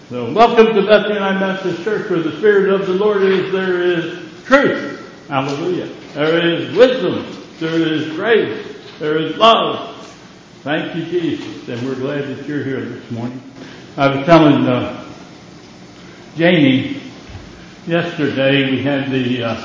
So welcome to Bethany United Methodist Church, where the Spirit of the Lord is, there is truth. Hallelujah. There is wisdom. There is grace. There is love. Thank you, Jesus. And we're glad that you're here this morning. I was telling Jamie yesterday, we had the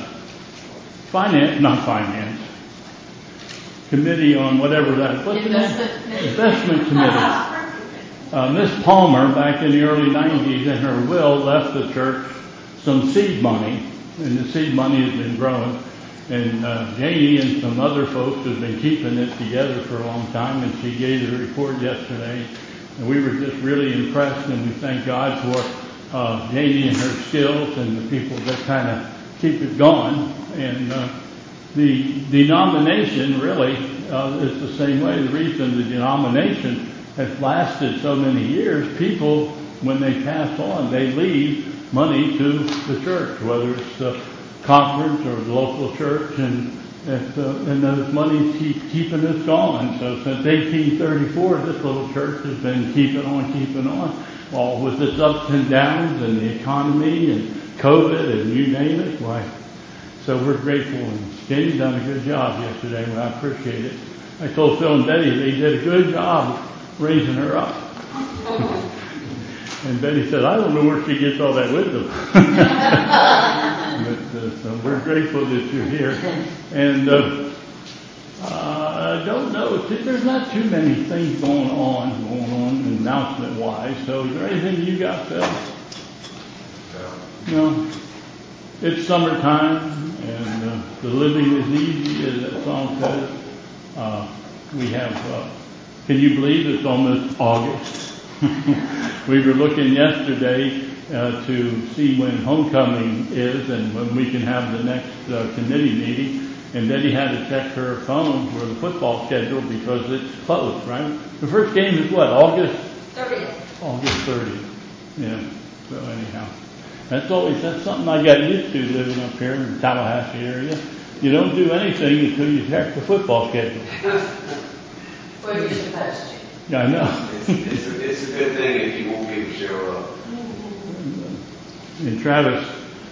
finance committee on whatever that, what's the name? Investment committee. Miss Palmer, back in the early 90s, in her will, left the church some seed money, and the seed money has been growing. And Janie and some other folks have been keeping it together for a long time, and she gave the report yesterday. And we were just really impressed, and we thank God for Janie and her skills and the people that kind of keep it going. And the denomination really is the same way. The reason the denomination has lasted so many years, people, when they pass on, they leave money to the church, whether it's the conference or the local church, and those monies keeping us going. So since 1834, this little church has been keeping on, all with its ups and downs and the economy and COVID and you name it. Why? So we're grateful, and Jamie done a good job yesterday, and I appreciate it. I told Phil and Betty they did a good job raising her up. And Betty said, I don't know where she gets all that wisdom. But so we're grateful that you're here. And I don't know, there's not too many things going on announcement-wise. So is there anything you got, Phil? No. It's summertime, and the living is easy, as that song says. We have... Can you believe it's almost August? We were looking yesterday to see when homecoming is and when we can have the next committee meeting. And Betty had to check her phone for the football schedule because it's closed, right? The first game is what, August 30th? August 30th. Yeah. So anyhow, that's something I got used to living up here in the Tallahassee area. You don't do anything until you check the football schedule. Well, you're supposed to. Yeah, I know. It's a good thing if you won't people show up. And Travis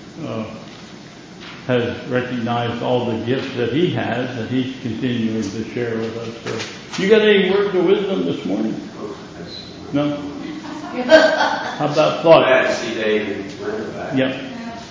has recognized all the gifts that he has, and he's continuing to share with us. So, you got any words of wisdom this morning? No? How about thought? Glad to see Dave and Brenda back. Yep.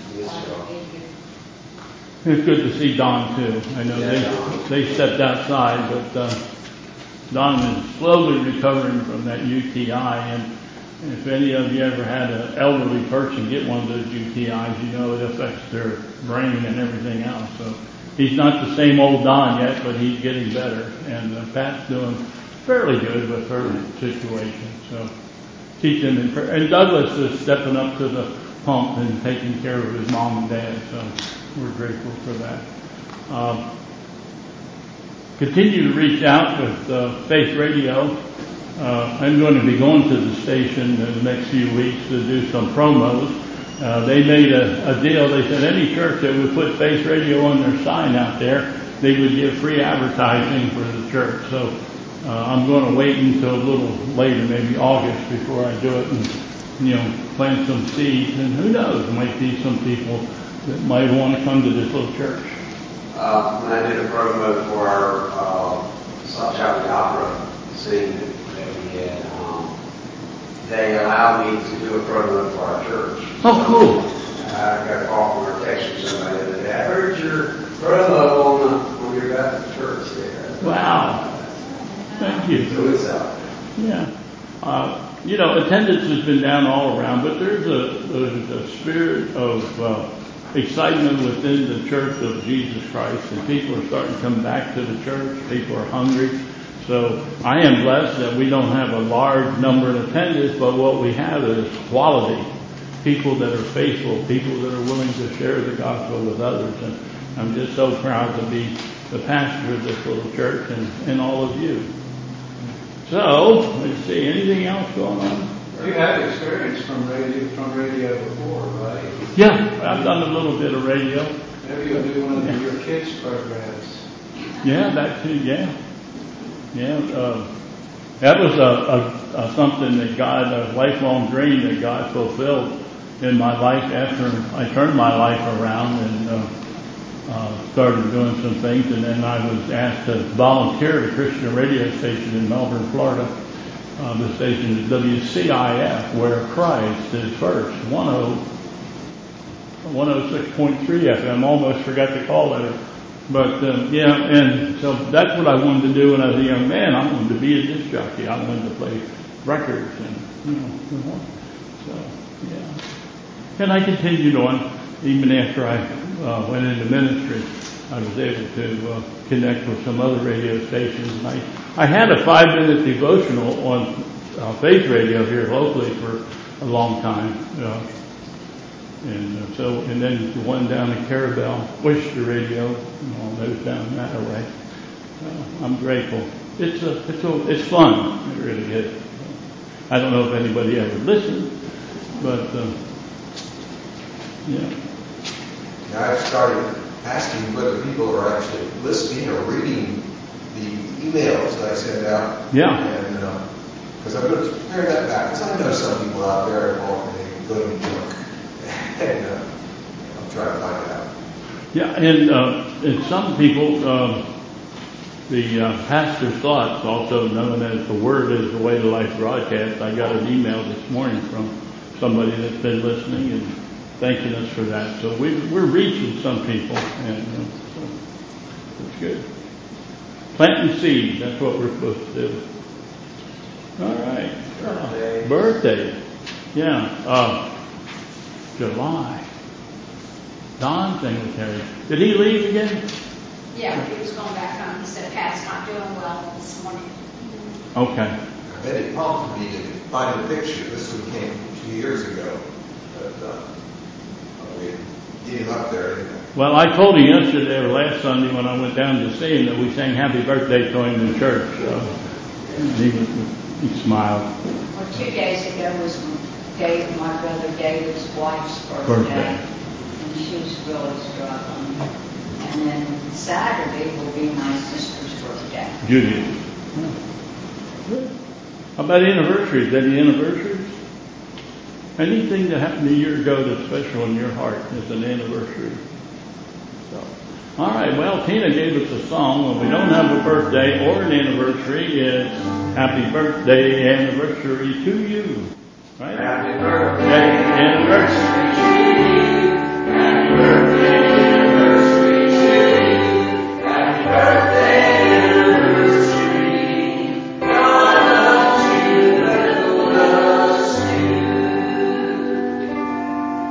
It's good to see Don too. I know they stepped outside, but Don is slowly recovering from that UTI, and if any of you ever had an elderly person get one of those UTIs, you know it affects their brain and everything else. So he's not the same old Don yet, but he's getting better, and Pat's doing fairly good with her situation. So keep them in prayer. And Douglas is stepping up to the pump and taking care of his mom and dad, so we're grateful for that. Continue to reach out with Faith Radio. I'm going to be going to the station in the next few weeks to do some promos. They made a deal. They said any church that would put Faith Radio on their sign out there, they would give free advertising for the church. So I'm going to wait until a little later, maybe August, before I do it and, plant some seeds. And who knows, there might be some people that might want to come to this little church. When I did a promo for our South Chapel Opera scene that we had, they allowed me to do a promo for our church. Oh, cool. I got a call from or text from somebody the other day. I heard your promo on your Baptist church there. Wow. Thank you. So it's out. Yeah. Attendance has been down all around, but there's a spirit of excitement within the Church of Jesus Christ, and people are starting to come back to the church. People are hungry. So I am blessed that we don't have a large number in attendance, but what we have is quality. People that are faithful, people that are willing to share the gospel with others. And I'm just so proud to be the pastor of this little church and all of you. So, let's see, anything else going on? You have experience from radio before, right? Yeah, I've done a little bit of radio. Maybe you'll do one of your kids' programs. Yeah, that too, yeah. Yeah, That was something that God, a lifelong dream that God fulfilled in my life after I turned my life around and started doing some things. And then I was asked to volunteer at a Christian radio station in Melbourne, Florida. The station is WCIF, where Christ is first, 106.3 FM. Almost forgot to call that. But and so that's what I wanted to do when I was a young man. I wanted to be a disc jockey. I wanted to play records and so yeah. And I continued on even after I went into ministry. I was able to connect with some other radio stations. And I had a 5-minute devotional on Faith Radio here locally for a long time. And then the one down in Carabel, Worcester Radio, and all those down that way. I'm grateful. It's fun. It really is. I don't know if anybody ever listens, but yeah. Now I've started asking whether people are actually listening or reading the emails that I send out. Yeah. And because I'm going to compare that back, because I know some people out there are going to junk. And I'm trying to find it out. Yeah, and some people, the pastor's thoughts, also known as the Word is the Way to Life broadcast. I got an email this morning from somebody that's been listening and thanking us for that. So we're reaching some people, and so it's good. Planting seeds, that's what we're supposed to do. All right. Birthday. Yeah. July. Don Singletary. Did he leave again? Yeah, he was going back home. He said, Pat's not doing well this morning. Okay. I bet it prompted me to find a picture. This one came 2 years ago. But we get him up there. Well, I told him yesterday or last Sunday when I went down to see him that we sang happy birthday to him in church. So he smiled. Well, 2 days ago was my brother David's wife's birthday. And she's really struggling. And then Saturday will be my sister's birthday. Judy. Good. How about anniversaries? Any anniversaries? Anything that happened a year ago that's special in your heart is an anniversary. So, all right. Well, Tina gave us a song. When we don't have a birthday or an anniversary, it's Happy Birthday Anniversary to You. Right? Happy birthday, Anniversary.